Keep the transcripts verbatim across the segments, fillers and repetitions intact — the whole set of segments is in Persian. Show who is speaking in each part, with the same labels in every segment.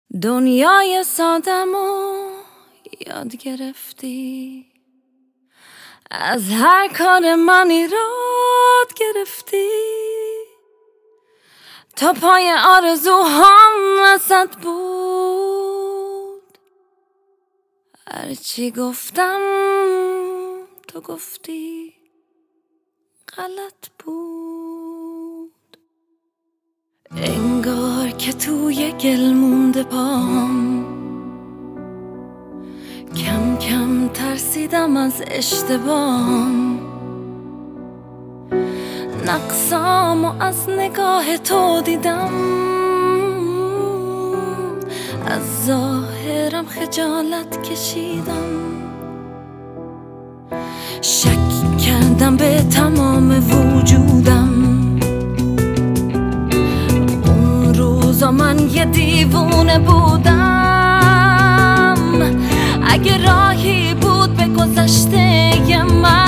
Speaker 1: دنیای سادمو یاد گرفتی، از هر کار من ایراد گرفتی، تا پای آرزوهام وسط بود. هرچی گفتم تو گفتی غلط بود. انگار که توی گل مونده پام، کم کم ترسیدم از اشتباهم. نقصامو از نگاه تو دیدم، از ظاهرم خجالت کشیدم. شک کردم به تمام وجودم، اون روزا من یه دیوونه بودم. اگه راهی بود به گذشته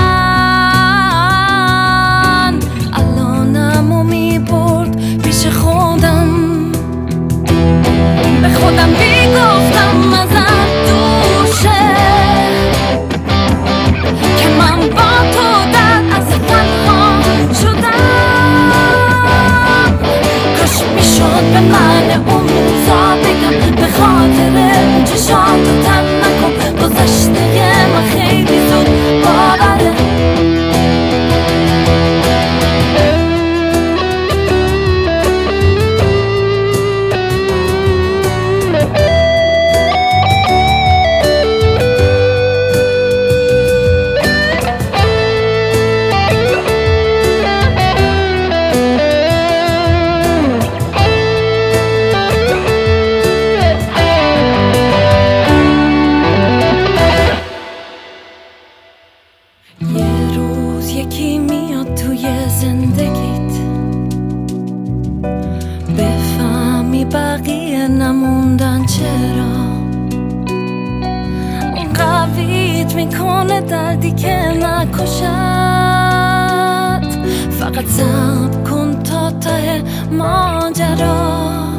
Speaker 1: من، الانمو میبرد پیش خودم. به خودم میگفتم ازم دوشه که من با تو در از تنها شدم. کاش میشد به من اون روزا بگم به خاطر چشاتو تن نکن. گذشته من خیلی زود باوره. یه روز یکی میاد توی زندگیت، بفهمی بقیه نموندن چرا. قویت میکنه دردی که نکشد. فقط صبر کن تا ته ماجرا.